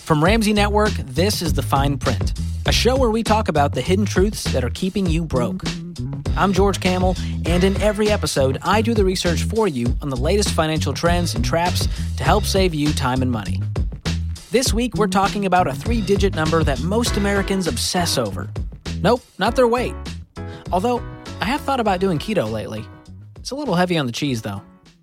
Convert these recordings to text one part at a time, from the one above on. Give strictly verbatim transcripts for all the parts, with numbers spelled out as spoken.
From Ramsey Network, this is The Fine Print, a show where we talk about the hidden truths that are keeping you broke. I'm George Kamel, and in every episode, I do the research for you on the latest financial trends and traps to help save you time and money. This week, we're talking about a three-digit number that most Americans obsess over. Nope, not their weight. Although, I have thought about doing keto lately. It's a little heavy on the cheese, though.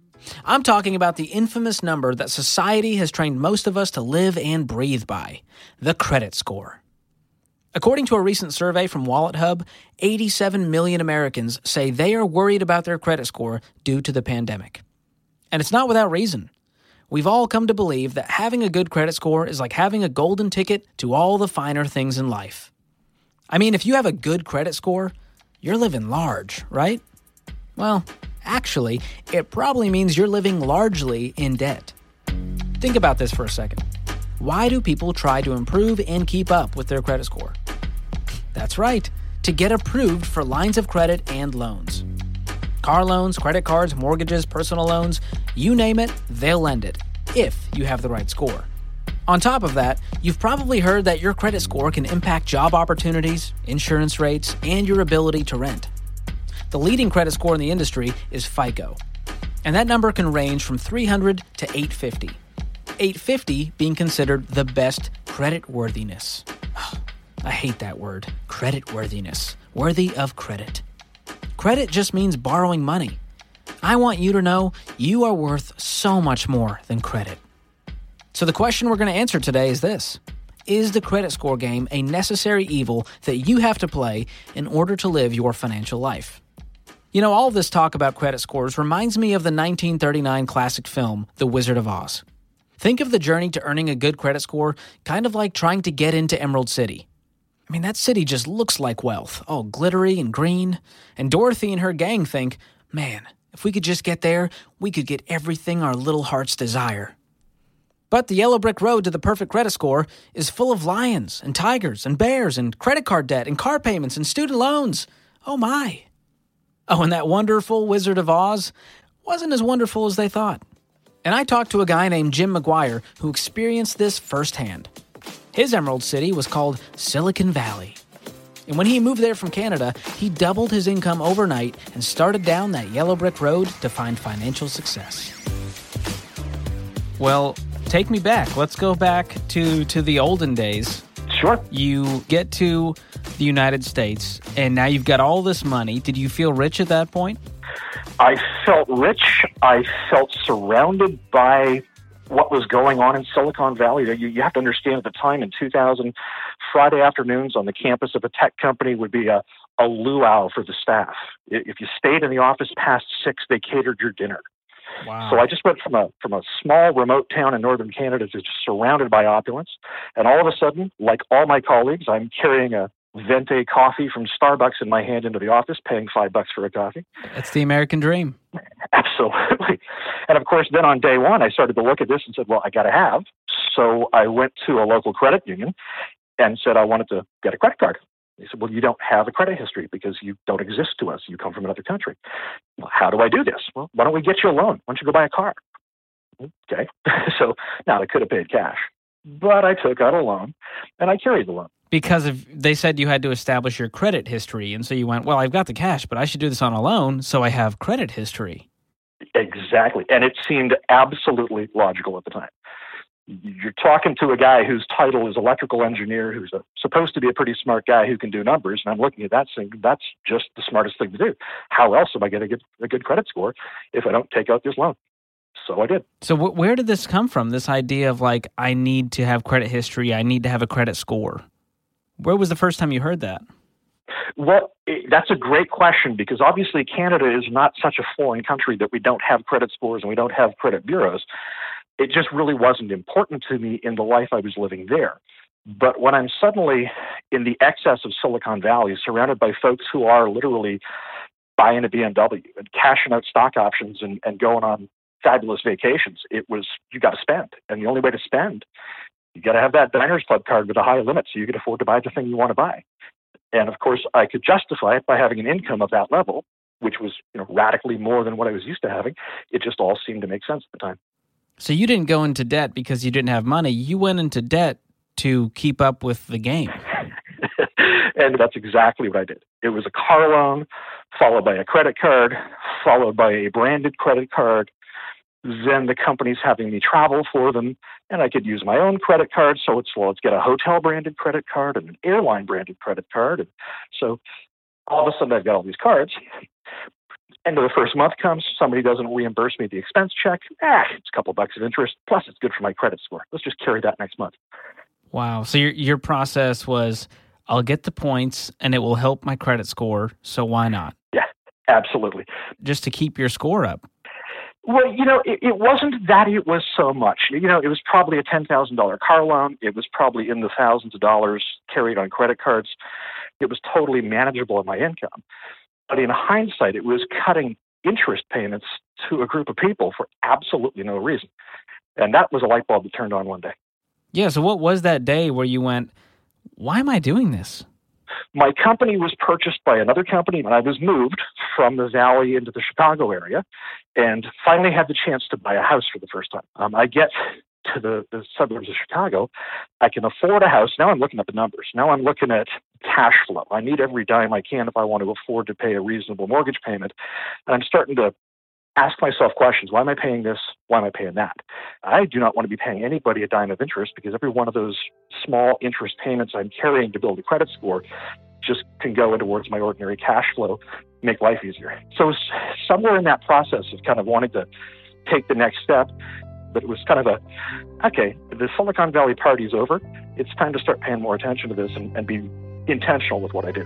I'm talking about the infamous number that society has trained most of us to live and breathe by, the credit score. According to a recent survey from WalletHub, eighty-seven million Americans say they are worried about their credit score due to the pandemic. And it's not without reason. We've all come to believe that having a good credit score is like having a golden ticket to all the finer things in life. I mean, if you have a good credit score, you're living large, right? Well, actually, it probably means you're living largely in debt. Think about this for a second. Why do people try to improve and keep up with their credit score? That's right, to get approved for lines of credit and loans. Car loans, credit cards, mortgages, personal loans, you name it, they'll lend it, if you have the right score. On top of that, you've probably heard that your credit score can impact job opportunities, insurance rates, and your ability to rent. The leading credit score in the industry is FICO, and that number can range from three hundred to eight fifty. eight fifty being considered the best credit worthiness. Oh, I hate that word, credit worthiness, worthy of credit. Credit just means borrowing money. I want you to know you are worth so much more than credit. So the question we're going to answer today is this. Is the credit score game a necessary evil that you have to play in order to live your financial life? You know, all this talk about credit scores reminds me of the nineteen thirty-nine classic film, The Wizard of Oz. Think of the journey to earning a good credit score kind of like trying to get into Emerald City. I mean, that city just looks like wealth, all glittery and green. And Dorothy and her gang think, man, if we could just get there, we could get everything our little hearts desire. But the yellow brick road to the perfect credit score is full of lions and tigers and bears and credit card debt and car payments and student loans. Oh my. Oh, and that wonderful Wizard of Oz wasn't as wonderful as they thought. And I talked to a guy named Jim McGuire who experienced this firsthand. His Emerald City was called Silicon Valley. And when he moved there from Canada, he doubled his income overnight and started down that yellow brick road to find financial success. Well, take me back. Let's go back to, to the olden days. Sure. You get to the United States, and now you've got all this money. Did you feel rich at that point? I felt rich. I felt surrounded by what was going on in Silicon Valley. You, you have to understand at the time in two thousand, Friday afternoons on the campus of a tech company would be a, a luau for the staff. If you stayed in the office past six, they catered your dinner. Wow. So I just went from a from a small remote town in northern Canada to just surrounded by opulence. And all of a sudden, like all my colleagues, I'm carrying a Venti coffee from Starbucks in my hand into the office, paying five bucks for a coffee. That's the American dream. Absolutely. And of course, then on day one, I started to look at this and said, well, I got to have. So I went to a local credit union and said I wanted to get a credit card. They said, well, you don't have a credit history because you don't exist to us. You come from another country. Well, how do I do this? Well, why don't we get you a loan? Why don't you go buy a car? Okay. So now I could have paid cash, but I took out a loan and I carried the loan. Because of, they said you had to establish your credit history, and so you went, well, I've got the cash, but I should do this on a loan, so I have credit history. Exactly. And it seemed absolutely logical at the time. You're talking to a guy whose title is electrical engineer, who's a, supposed to be a pretty smart guy who can do numbers, and I'm looking at that saying, that's just the smartest thing to do. How else am I going to get a good credit score if I don't take out this loan? So I did. So wh- where did this come from, this idea of like, I need to have credit history, I need to have a credit score? Where was the first time you heard that? Well, it, that's a great question because obviously Canada is not such a foreign country that we don't have credit scores and we don't have credit bureaus. It just really wasn't important to me in the life I was living there. But when I'm suddenly in the excess of Silicon Valley, surrounded by folks who are literally buying a B M W and cashing out stock options and, and going on fabulous vacations, it was, you got to spend. And the only way to spend, you got to have that Diners Club card with a high limit so you can afford to buy the thing you want to buy. And of course, I could justify it by having an income of that level, which was, you know, radically more than what I was used to having. It just all seemed to make sense at the time. So you didn't go into debt because you didn't have money. You went into debt to keep up with the game. And that's exactly what I did. It was a car loan, followed by a credit card, followed by a branded credit card. Then the company's having me travel for them, and I could use my own credit card. So it's, well, let's get a hotel-branded credit card and an airline-branded credit card. And so all of a sudden, I've got all these cards. End of the first month comes, somebody doesn't reimburse me the expense check. Ah, it's a couple bucks of interest, plus it's good for my credit score. Let's just carry that next month. Wow. So your your process was, I'll get the points, and it will help my credit score, so why not? Yeah, absolutely. Just to keep your score up. Well, you know, it, it wasn't that it was so much. You know, it was probably a ten thousand dollars car loan. It was probably in the thousands of dollars carried on credit cards. It was totally manageable in my income. But in hindsight, it was cutting interest payments to a group of people for absolutely no reason. And that was a light bulb that turned on one day. Yeah, so what was that day where you went, why am I doing this? My company was purchased by another company, and I was moved from the Valley into the Chicago area and finally had the chance to buy a house for the first time. Um, I get to the, the suburbs of Chicago. I can afford a house. Now I'm looking at the numbers. Now I'm looking at cash flow. I need every dime I can if I want to afford to pay a reasonable mortgage payment. And I'm starting to ask myself questions. Why am I paying this? Why am I paying that? I do not want to be paying anybody a dime of interest, because every one of those small interest payments I'm carrying to build a credit score just can go towards my ordinary cash flow, make life easier. So somewhere in that process of kind of wanting to take the next step, but it was kind of a, okay, the Silicon Valley party's over. It's time to start paying more attention to this and, and be intentional with what I do.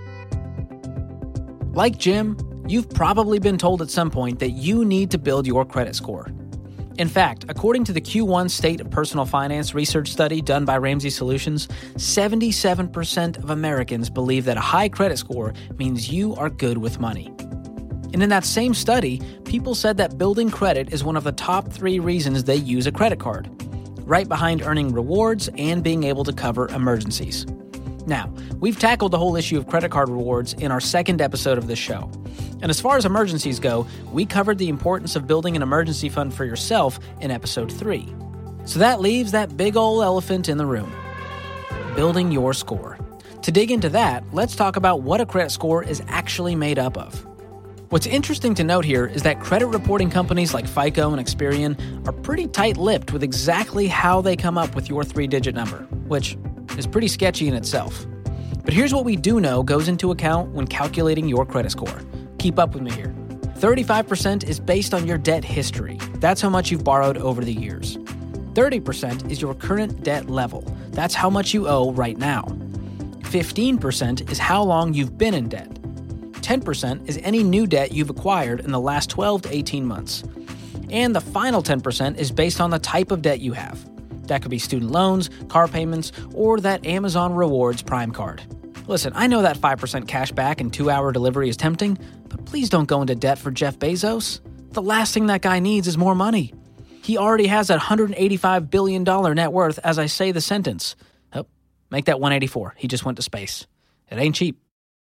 Like Jim, you've probably been told at some point that you need to build your credit score. In fact, according to the Q one State of Personal Finance research study done by Ramsey Solutions, seventy-seven percent of Americans believe that a high credit score means you are good with money. And in that same study, people said that building credit is one of the top three reasons they use a credit card, right behind earning rewards and being able to cover emergencies. Now, we've tackled the whole issue of credit card rewards in our second episode of this show. And as far as emergencies go, we covered the importance of building an emergency fund for yourself in episode three. So that leaves that big old elephant in the room, building your score. To dig into that, let's talk about what a credit score is actually made up of. What's interesting to note here is that credit reporting companies like FICO and Experian are pretty tight-lipped with exactly how they come up with your three-digit number, which is pretty sketchy in itself. But here's what we do know goes into account when calculating your credit score. Keep up with me here. thirty-five percent is based on your debt history. That's how much you've borrowed over the years. thirty percent is your current debt level. That's how much you owe right now. fifteen percent is how long you've been in debt. ten percent is any new debt you've acquired in the last twelve to eighteen months. And the final ten percent is based on the type of debt you have. That could be student loans, car payments, or that Amazon Rewards Prime card. Listen, I know that five percent cash back and two-hour delivery is tempting, but please don't go into debt for Jeff Bezos. The last thing that guy needs is more money. He already has that one hundred eighty-five billion dollars net worth as I say the sentence. Oh, make that one hundred eighty-four. He just went to space. It ain't cheap.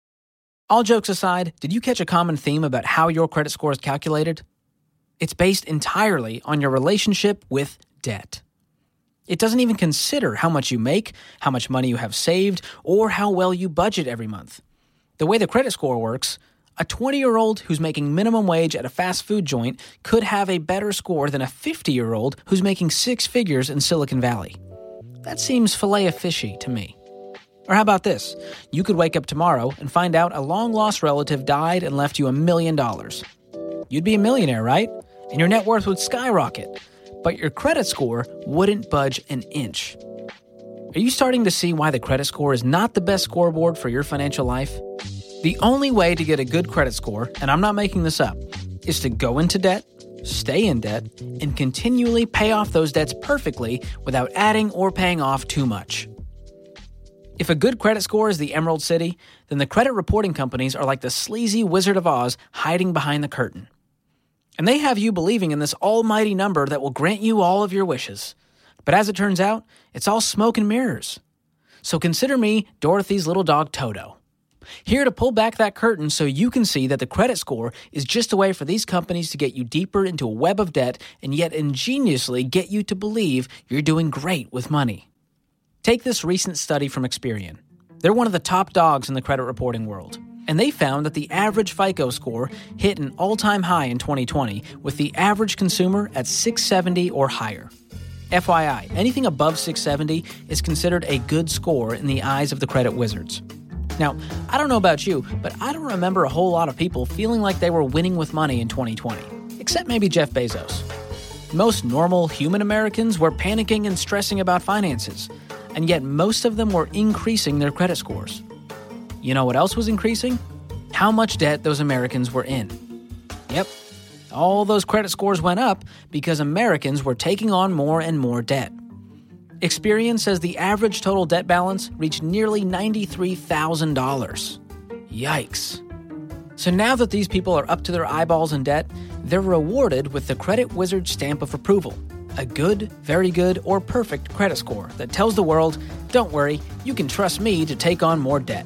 All jokes aside, did you catch a common theme about how your credit score is calculated? It's based entirely on your relationship with debt. It doesn't even consider how much you make, how much money you have saved, or how well you budget every month. The way the credit score works, a twenty-year-old who's making minimum wage at a fast food joint could have a better score than a fifty-year-old who's making six figures in Silicon Valley. That seems filet-o-fishy to me. Or how about this? You could wake up tomorrow and find out a long-lost relative died and left you a million dollars. You'd be a millionaire, right? And your net worth would skyrocket. But your credit score wouldn't budge an inch. Are you starting to see why the credit score is not the best scoreboard for your financial life? The only way to get a good credit score, and I'm not making this up, is to go into debt, stay in debt, and continually pay off those debts perfectly without adding or paying off too much. If a good credit score is the Emerald City, then the credit reporting companies are like the sleazy Wizard of Oz hiding behind the curtain. And they have you believing in this almighty number that will grant you all of your wishes. But as it turns out, it's all smoke and mirrors. So consider me Dorothy's little dog Toto, here to pull back that curtain so you can see that the credit score is just a way for these companies to get you deeper into a web of debt and yet ingeniously get you to believe you're doing great with money. Take this recent study from Experian. They're one of the top dogs in the credit reporting world. And they found that the average FICO score hit an all-time high in twenty twenty, with the average consumer at six seventy or higher. F Y I, anything above six seventy is considered a good score in the eyes of the credit wizards. Now, I don't know about you, but I don't remember a whole lot of people feeling like they were winning with money in twenty twenty, except maybe Jeff Bezos. Most normal human Americans were panicking and stressing about finances, and yet most of them were increasing their credit scores. You know what else was increasing? How much debt those Americans were in. Yep, all those credit scores went up because Americans were taking on more and more debt. Experian says the average total debt balance reached nearly ninety-three thousand dollars. Yikes. So now that these people are up to their eyeballs in debt, they're rewarded with the credit wizard stamp of approval. A good, very good, or perfect credit score that tells the world, don't worry, you can trust me to take on more debt.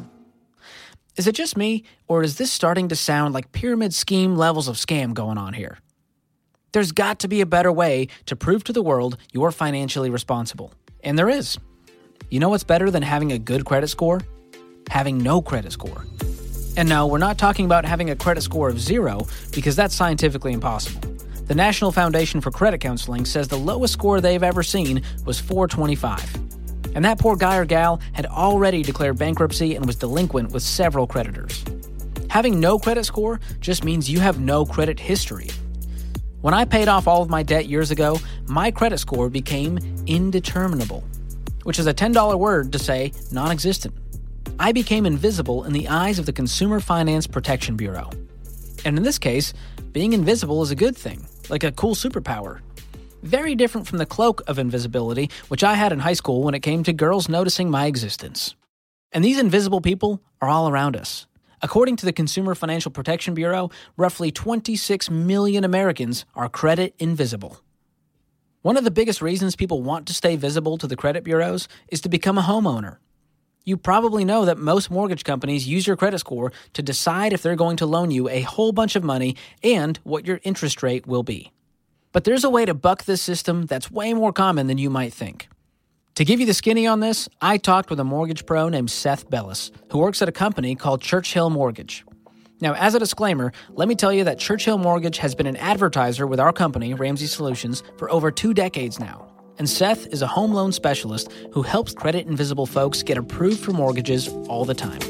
Is it just me, or is this starting to sound like pyramid scheme levels of scam going on here? There's got to be a better way to prove to the world you're financially responsible. And there is. You know what's better than having a good credit score? Having no credit score. And no, we're not talking about having a credit score of zero, because that's scientifically impossible. The National Foundation for Credit Counseling says the lowest score they've ever seen was four twenty-five. And that poor guy or gal had already declared bankruptcy and was delinquent with several creditors. Having no credit score just means you have no credit history. When I paid off all of my debt years ago, my credit score became indeterminable, which is a ten dollars word to say non-existent. I became invisible in the eyes of the Consumer Finance Protection Bureau. And in this case, being invisible is a good thing, like a cool superpower. Very different from the cloak of invisibility, which I had in high school when it came to girls noticing my existence. And these invisible people are all around us. According to the Consumer Financial Protection Bureau, roughly twenty-six million Americans are credit invisible. One of the biggest reasons people want to stay visible to the credit bureaus is to become a homeowner. You probably know that most mortgage companies use your credit score to decide if they're going to loan you a whole bunch of money and what your interest rate will be. But there's a way to buck this system that's way more common than you might think. To give you the skinny on this, I talked with a mortgage pro named Seth Bellis, who works at a company called Churchill Mortgage. Now, as a disclaimer, let me tell you that Churchill Mortgage has been an advertiser with our company, Ramsey Solutions, for over two decades now. And Seth is a home loan specialist who helps credit invisible folks get approved for mortgages all the time.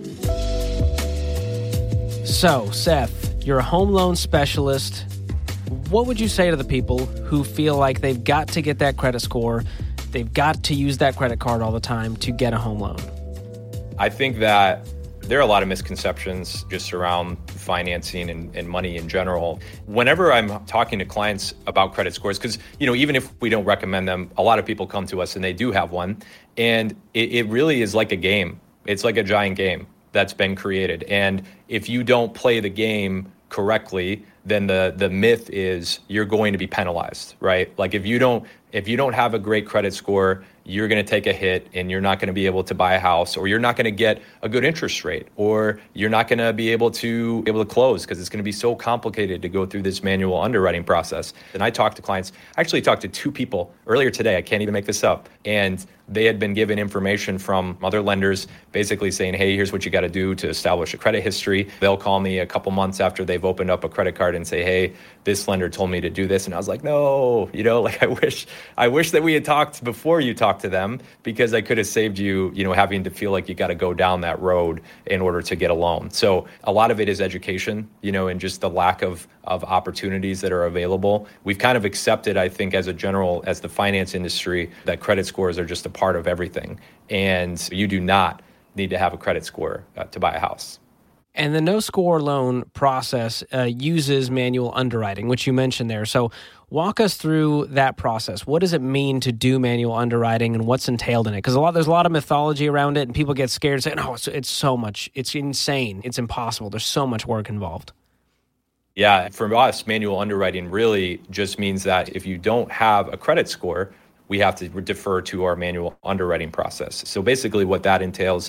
So, Seth, you're a home loan specialist. What would you say to the people who feel like they've got to get that credit score, they've got to use that credit card all the time to get a home loan? I think that there are a lot of misconceptions just around financing and, and money in general. Whenever I'm talking to clients about credit scores, because, you know, even if we don't recommend them, a lot of people come to us and they do have one. And it, it really is like a game. It's like a giant game that's been created. And if you don't play the game correctly, then the the myth is you're going to be penalized, right? Like if you don't if you don't have a great credit score, you're going to take a hit and you're not going to be able to buy a house, or you're not going to get a good interest rate, or you're not going to be able to able to close because it's going to be so complicated to go through this manual underwriting process. And I talked to clients, I actually talked to two people earlier today, I can't even make this up, and they had been given information from other lenders basically saying, hey, here's what you got to do to establish a credit history. They'll call me a couple months after they've opened up a credit card and say, hey, this lender told me to do this. And I was like, no, you know, like I wish I wish that we had talked before you talked to them, because I could have saved you, you know, having to feel like you got to go down that road in order to get a loan. So a lot of it is education, you know, and just the lack of of opportunities that are available. We've kind of accepted, I think, as a general, as the finance industry, that credit scores are just a part of everything. And you do not need to have a credit score uh, to buy a house. And the no-score loan process uh, uses manual underwriting, which you mentioned there. So walk us through that process. What does it mean to do manual underwriting and what's entailed in it? Because a lot, there's a lot of mythology around it, and people get scared saying, oh, it's, it's so much. It's insane. It's impossible. There's so much work involved. Yeah, for us, manual underwriting really just means that if you don't have a credit score, we have to defer to our manual underwriting process. So basically what that entails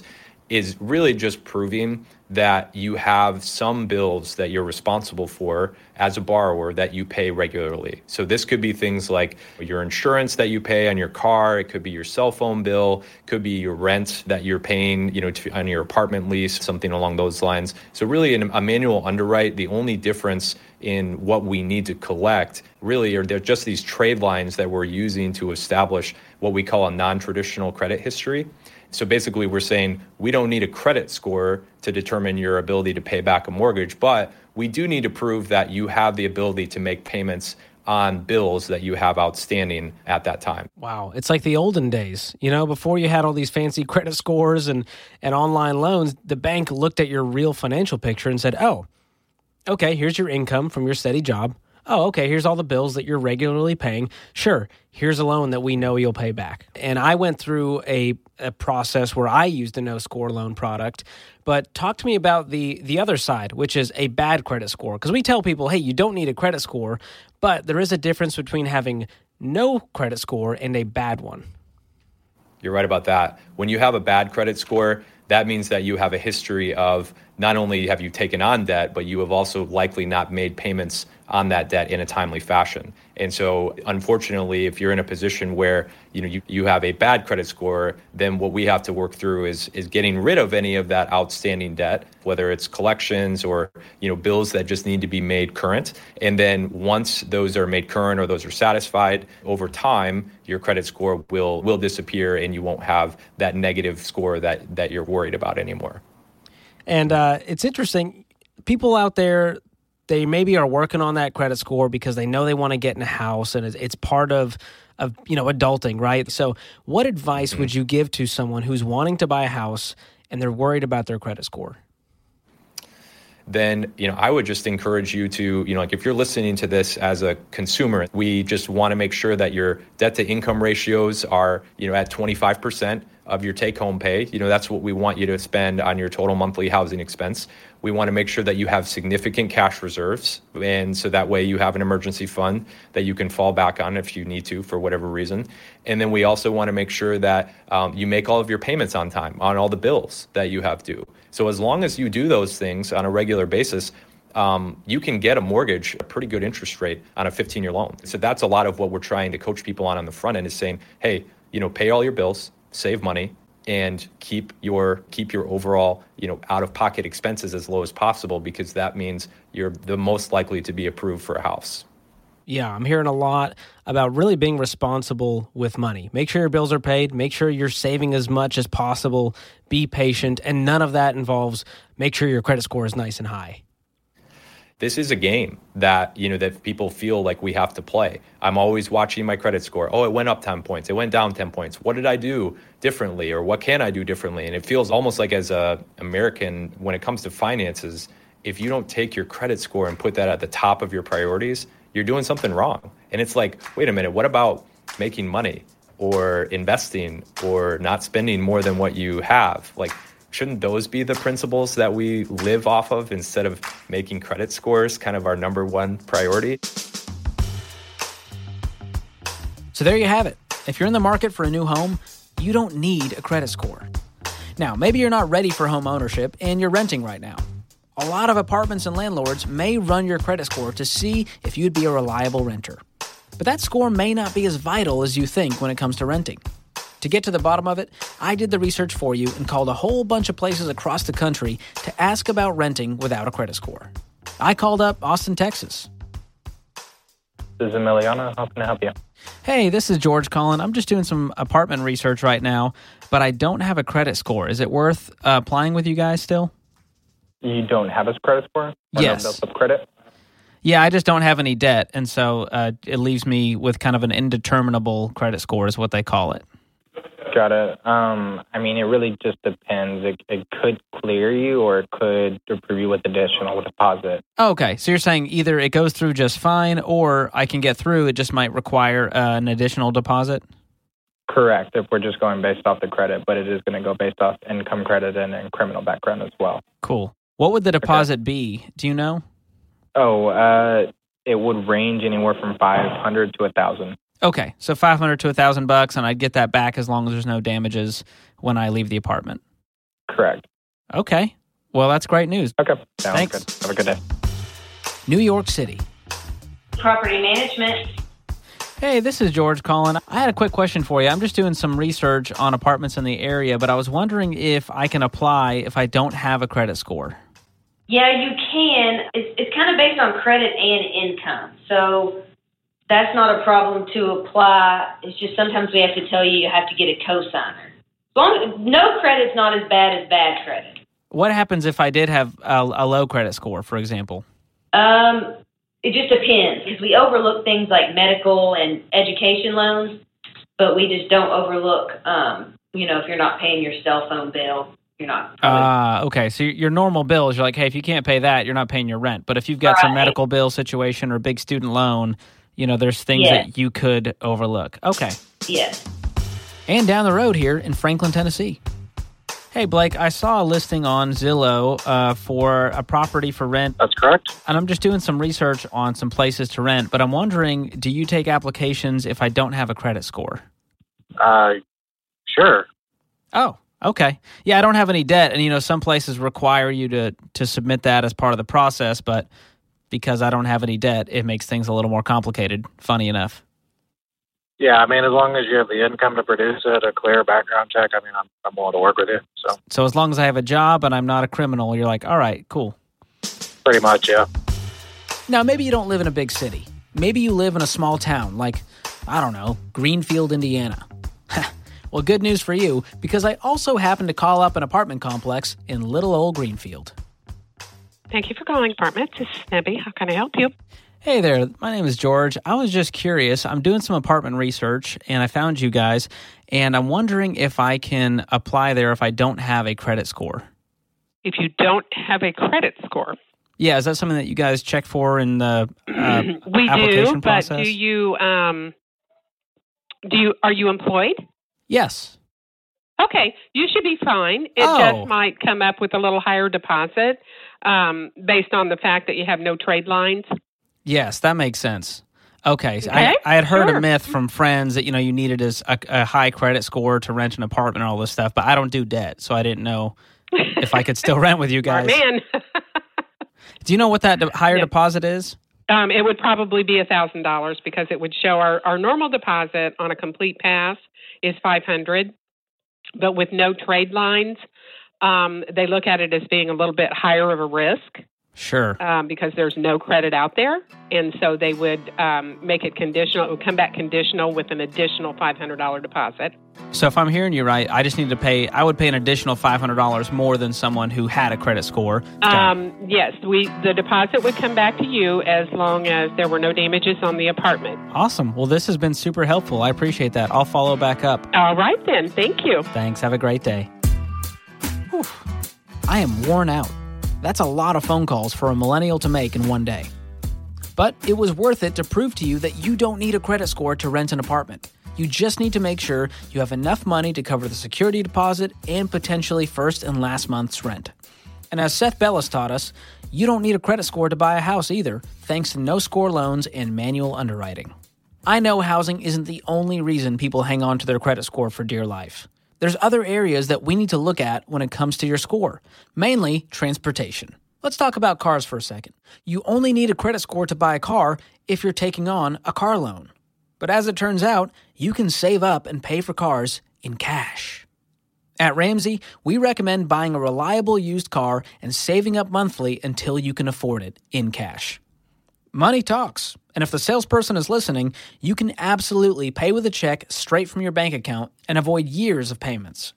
is really just proving that you have some bills that you're responsible for as a borrower that you pay regularly. So this could be things like your insurance that you pay on your car. It could be your cell phone bill. It could be your rent that you're paying, you know, to, on your apartment lease, something along those lines. So really in a manual underwrite, the only difference in what we need to collect really are they're just these trade lines that we're using to establish what we call a non-traditional credit history. So basically we're saying we don't need a credit score to determine your ability to pay back a mortgage, but we do need to prove that you have the ability to make payments on bills that you have outstanding at that time. Wow. It's like the olden days, you know, before you had all these fancy credit scores and, and online loans, the bank looked at your real financial picture and said, oh, okay, here's your income from your steady job. Oh, okay, here's all the bills that you're regularly paying. Sure, here's a loan that we know you'll pay back. And I went through a, a process where I used a no-score loan product. But talk to me about the, the other side, which is a bad credit score. Because we tell people, hey, you don't need a credit score, but there is a difference between having no credit score and a bad one. You're right about that. When you have a bad credit score, that means that you have a history of not only have you taken on debt, but you have also likely not made payments on that debt in a timely fashion. And so unfortunately, if you're in a position where you know you, you have a bad credit score, then what we have to work through is is getting rid of any of that outstanding debt, whether it's collections or you know bills that just need to be made current. And then once those are made current or those are satisfied, over time, your credit score will will disappear and you won't have that negative score that that you're worried about anymore. And uh, it's interesting, people out there, they maybe are working on that credit score because they know they want to get in a house and it's part of, of you know, adulting, right? So what advice mm-hmm. would you give to someone who's wanting to buy a house and they're worried about their credit score? Then, you know, I would just encourage you to, you know, like if you're listening to this as a consumer, we just want to make sure that your debt to income ratios are, you know, at twenty-five percent of your take home pay. You know, that's what we want you to spend on your total monthly housing expense. We want to make sure that you have significant cash reserves. And so that way you have an emergency fund that you can fall back on if you need to for whatever reason. And then we also want to make sure that um, you make all of your payments on time on all the bills that you have due. So as long as you do those things on a regular basis, um, you can get a mortgage, a pretty good interest rate on a fifteen-year loan. So that's a lot of what we're trying to coach people on on the front end is saying, hey, you know, pay all your bills, save money, and keep your keep your overall, you know, out-of-pocket expenses as low as possible, because that means you're the most likely to be approved for a house. Yeah, I'm hearing a lot about really being responsible with money. Make sure your bills are paid. Make sure you're saving as much as possible. Be patient. And none of that involves make sure your credit score is nice and high. This is a game that, you know, that people feel like we have to play. I'm always watching my credit score. Oh, it went up ten points. It went down ten points. What did I do differently, or what can I do differently? And it feels almost like as a American, when it comes to finances, if you don't take your credit score and put that at the top of your priorities, you're doing something wrong. And it's like, wait a minute, what about making money or investing or not spending more than what you have? Like, shouldn't those be the principles that we live off of instead of making credit scores kind of our number one priority? So there you have it. If you're in the market for a new home, you don't need a credit score. Now, maybe you're not ready for home ownership and you're renting right now. A lot of apartments and landlords may run your credit score to see if you'd be a reliable renter. But that score may not be as vital as you think when it comes to renting. To get to the bottom of it, I did the research for you and called a whole bunch of places across the country to ask about renting without a credit score. I called up Austin, Texas. This is Emiliano. How can I help you? Hey, this is George calling. I'm just doing some apartment research right now, but I don't have a credit score. Is it worth uh, applying with you guys still? You don't have a credit score? Or yes. No built-up credit? Yeah, I just don't have any debt, and so uh, it leaves me with kind of an indeterminable credit score is what they call it. Got it. Um, I mean, it really just depends. It, it could clear you or it could approve you with additional deposit. Okay, so you're saying either it goes through just fine or I can get through, it just might require uh, an additional deposit? Correct, if we're just going based off the credit, but it is going to go based off income credit and, and criminal background as well. Cool. What would the deposit okay. be? Do you know? Oh, uh, it would range anywhere from five hundred to one thousand. Okay, so five hundred to one thousand bucks, and I'd get that back as long as there's no damages when I leave the apartment. Correct. Okay. Well, that's great news. Okay. Sounds Thanks. good. Have a good day. New York City. Property management. Hey, this is George calling. I had a quick question for you. I'm just doing some research on apartments in the area, but I was wondering if I can apply if I don't have a credit score. Yeah, you can. It's, it's kind of based on credit and income. So that's not a problem to apply. It's just sometimes we have to tell you you have to get a cosigner. As long as, no credit's not as bad as bad credit. What happens if I did have a, a low credit score, for example? Um, it just depends, because we overlook things like medical and education loans, but we just don't overlook, um, you know, if you're not paying your cell phone bill, you're not. Ah, uh, okay. So your normal bills, you're like, hey, if you can't pay that, you're not paying your rent. But if you've got right. some medical bill situation or a big student loan, you know, there's things yes. that you could overlook. Okay. Yes. And down the road here in Franklin, Tennessee. Hey, Blake, I saw a listing on Zillow uh, for a property for rent. That's correct. And I'm just doing some research on some places to rent, but I'm wondering, do you take applications if I don't have a credit score? Uh, sure. Oh, okay. Yeah, I don't have any debt, and, you know, some places require you to, to submit that as part of the process, but because I don't have any debt, it makes things a little more complicated, funny enough. Yeah, I mean, as long as you have the income to produce it, a clear background check, I mean, I'm, I'm willing to work with you. So, so as long as I have a job and I'm not a criminal, you're like, all right, cool. Pretty much, yeah. Now, maybe you don't live in a big city. Maybe you live in a small town, like, I don't know, Greenfield, Indiana. Well, good news for you, because I also happen to call up an apartment complex in little old Greenfield. Thank you for calling apartments. This is Nebby. How can I help you? Hey there, my name is George. I was just curious. I'm doing some apartment research, and I found you guys, and I'm wondering if I can apply there if I don't have a credit score. If you don't have a credit score? Yeah, is that something that you guys check for in the uh, we application do, process? But do you, um, do you, are you employed? Yes. Okay, you should be fine. It oh. just might come up with a little higher deposit um, based on the fact that you have no trade lines. Yes, that makes sense. Okay, okay. I, I had heard sure. a myth from friends that, you know, you needed a, a high credit score to rent an apartment and all this stuff, but I don't do debt, so I didn't know if I could still rent with you guys. Smart man. Do you know what that de- higher yep. deposit is? Um, it would probably be one thousand dollars because it would show our, our normal deposit on a complete pass is five hundred dollars, but with no trade lines, um, they look at it as being a little bit higher of a risk. Sure. Um, because there's no credit out there. And so they would um, make it conditional. It would come back conditional with an additional five hundred dollars deposit. So if I'm hearing you right, I just need to pay, I would pay an additional five hundred dollars more than someone who had a credit score. Um, yes, we the deposit would come back to you as long as there were no damages on the apartment. Awesome. Well, this has been super helpful. I appreciate that. I'll follow back up. All right then. Thank you. Thanks. Have a great day. Whew. I am worn out. That's a lot of phone calls for a millennial to make in one day. But it was worth it to prove to you that you don't need a credit score to rent an apartment. You just need to make sure you have enough money to cover the security deposit and potentially first and last month's rent. And as Seth Bellis taught us, you don't need a credit score to buy a house either, thanks to no-score loans and manual underwriting. I know housing isn't the only reason people hang on to their credit score for dear life. There's other areas that we need to look at when it comes to your score, mainly transportation. Let's talk about cars for a second. You only need a credit score to buy a car if you're taking on a car loan. But as it turns out, you can save up and pay for cars in cash. At Ramsey, we recommend buying a reliable used car and saving up monthly until you can afford it in cash. Money talks, and if the salesperson is listening, you can absolutely pay with a check straight from your bank account and avoid years of payments.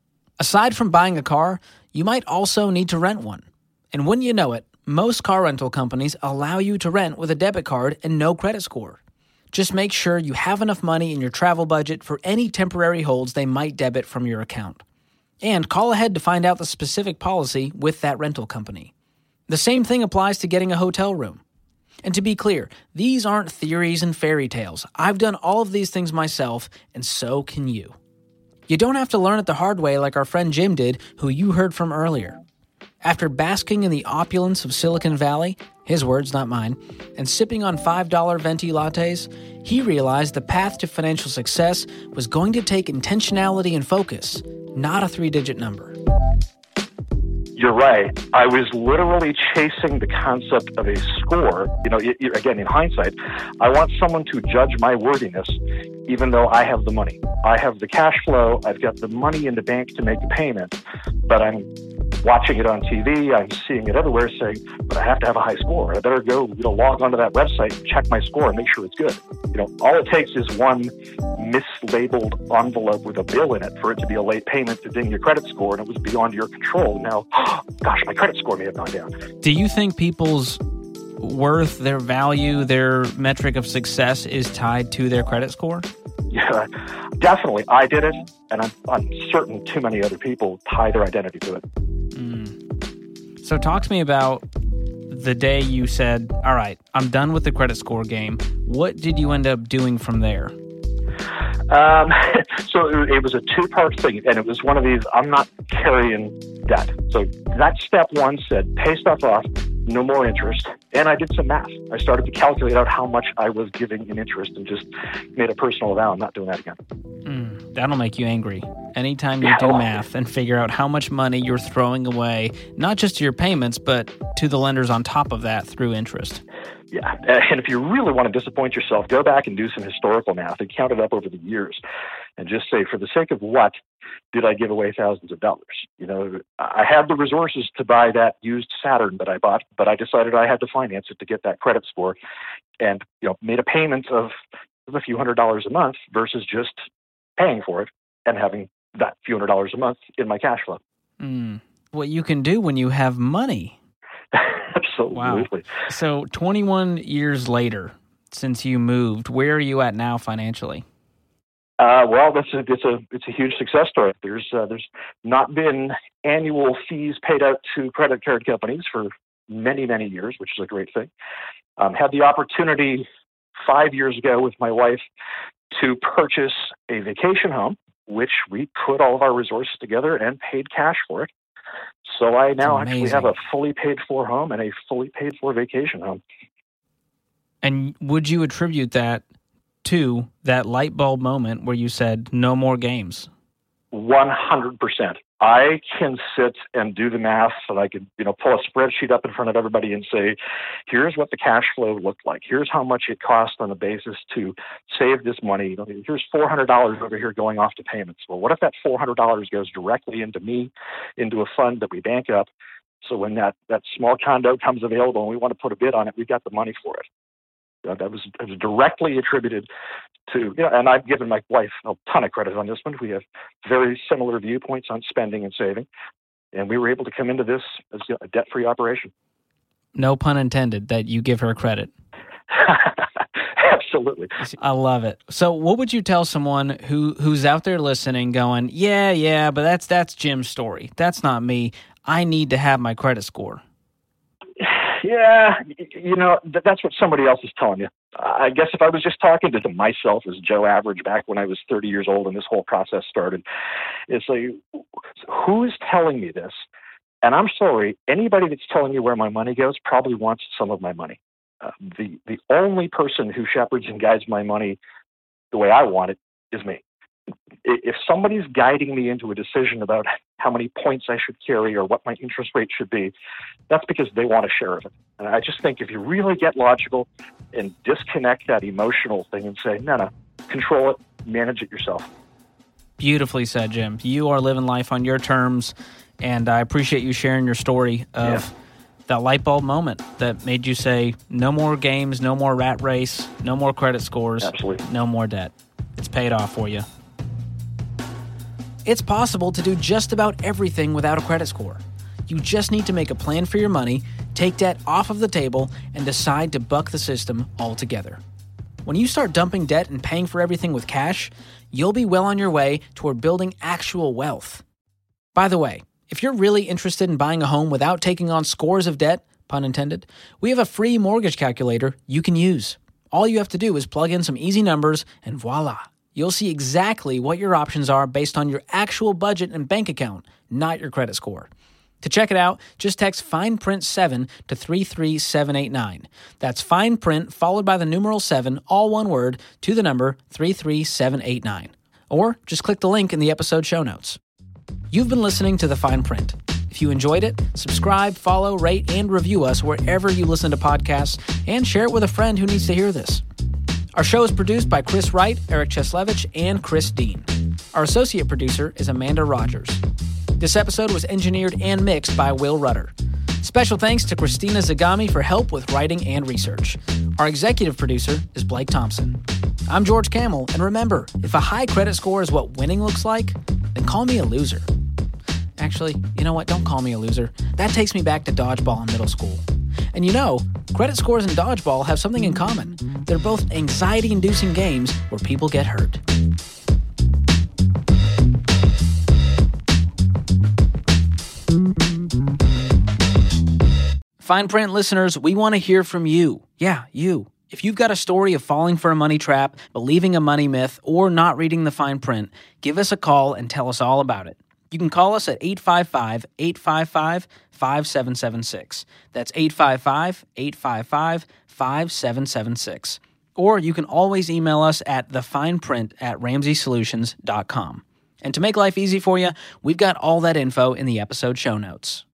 Aside from buying a car, you might also need to rent one. And wouldn't you know it, most car rental companies allow you to rent with a debit card and no credit score. Just make sure you have enough money in your travel budget for any temporary holds they might debit from your account. And call ahead to find out the specific policy with that rental company. The same thing applies to getting a hotel room. And to be clear, these aren't theories and fairy tales. I've done all of these things myself, and so can you. You don't have to learn it the hard way like our friend Jim did, who you heard from earlier. After basking in the opulence of Silicon Valley, his words, not mine, and sipping on five dollar venti lattes, he realized the path to financial success was going to take intentionality and focus, not a three-digit number. You're right. I was literally chasing the concept of a score. You know, it, it, again, in hindsight, I want someone to judge my worthiness, even though I have the money. I have the cash flow. I've got the money in the bank to make a payment, but I'm watching it on T V. I'm seeing it everywhere saying, but I have to have a high score. I better go, you know, log onto that website and check my score and make sure it's good. You know, all it takes is one mislabeled envelope with a bill in it for it to be a late payment to ding your credit score, and it was beyond your control. Now, oh, gosh, my credit score may have gone down. Do you think people's worth, their value, their metric of success is tied to their credit score? Yeah, definitely. I did it, and I'm, I'm certain too many other people tie their identity to it. Mm. So talk to me about the day you said, all right, I'm done with the credit score game. What did you end up doing from there? Um, so it, it was a two-part thing, and it was one of these, I'm not carrying debt. So that step one said, pay stuff off, no more interest. And I did some math. I started to calculate out how much I was giving in interest and just made a personal vow I'm not doing that again. Mm, that'll make you angry. Anytime you yeah, do well, math and figure out how much money you're throwing away, not just to your payments, but to the lenders on top of that through interest. Yeah, and if you really want to disappoint yourself, go back and do some historical math and count it up over the years and just say, for the sake of what did I give away thousands of dollars? You know, I had the resources to buy that used Saturn that I bought, but I decided I had to finance it to get that credit score and, you know, made a payment of a few hundred dollars a month versus just paying for it and having that few hundred dollars a month in my cash flow. Mm. What you can do when you have money. Absolutely. Wow. So twenty-one years later, since you moved, where are you at now financially? Uh, well, that's a, it's a it's a huge success story. There's uh, there's not been annual fees paid out to credit card companies for many many years, which is a great thing. Um, had the opportunity five years ago with my wife to purchase a vacation home, which we put all of our resources together and paid cash for it. So I now actually have a fully paid for home and a fully paid for vacation home. And would you attribute that to that light bulb moment where you said, no more games? one hundred percent. I can sit and do the math, and I could, you know, pull a spreadsheet up in front of everybody and say, here's what the cash flow looked like. Here's how much it cost on the basis to save this money. Here's four hundred dollars over here going off to payments. Well, what if that four hundred dollars goes directly into me, into a fund that we bank up? So when that, that small condo comes available and we want to put a bid on it, we've got the money for it. You know, that was, that was directly attributed to, you know, and I've given my wife a ton of credit on this one. We have very similar viewpoints on spending and saving, and we were able to come into this as a debt-free operation. No pun intended that you give her credit. Absolutely. I love it. So what would you tell someone who, who's out there listening going, yeah, yeah, but that's that's Jim's story. That's not me. I need to have my credit score. Yeah, you know, that's what somebody else is telling you. I guess if I was just talking to myself as Joe Average back when I was thirty years old and this whole process started, it's like, who's telling me this? And I'm sorry, anybody that's telling you where my money goes probably wants some of my money. Uh, the, the only person who shepherds and guides my money the way I want it is me. If somebody's guiding me into a decision about how many points I should carry or what my interest rate should be, that's because they want a share of it. And I just think if you really get logical and disconnect that emotional thing and say, no, no, control it, manage it yourself. Beautifully said, Jim. You are living life on your terms, and I appreciate you sharing your story of yeah. that light bulb moment that made you say, no more games, no more rat race, no more credit scores, Absolutely. No more debt. It's paid off for you. It's possible to do just about everything without a credit score. You just need to make a plan for your money, take debt off of the table, and decide to buck the system altogether. When you start dumping debt and paying for everything with cash, you'll be well on your way toward building actual wealth. By the way, if you're really interested in buying a home without taking on scores of debt, pun intended, we have a free mortgage calculator you can use. All you have to do is plug in some easy numbers and voila. You'll see exactly what your options are based on your actual budget and bank account, not your credit score. To check it out, just text FinePrint seven to three three seven eight nine. That's FinePrint followed by the numeral seven, all one word, to the number three three seven eight nine. Or just click the link in the episode show notes. You've been listening to The Fine Print. If you enjoyed it, subscribe, follow, rate, and review us wherever you listen to podcasts, and share it with a friend who needs to hear this. Our show is produced by Chris Wright, Eric Cheslevich, and Chris Dean. Our associate producer is Amanda Rogers. This episode was engineered and mixed by Will Rudder. Special thanks to Christina Zagami for help with writing and research. Our executive producer is Blake Thompson. I'm George Kamel, and remember, if a high credit score is what winning looks like, then call me a loser. Actually, you know what? Don't call me a loser. That takes me back to dodgeball in middle school. And you know, credit scores and dodgeball have something in common. They're both anxiety-inducing games where people get hurt. Fine Print listeners, we want to hear from you. Yeah, you. If you've got a story of falling for a money trap, believing a money myth, or not reading the fine print, give us a call and tell us all about it. You can call us at eight five five, eight five five, five seven seven six. That's eight five five, eight five five, five seven seven six. Or you can always email us at thefineprint at ramsey solutions dot com. And to make life easy for you, we've got all that info in the episode show notes.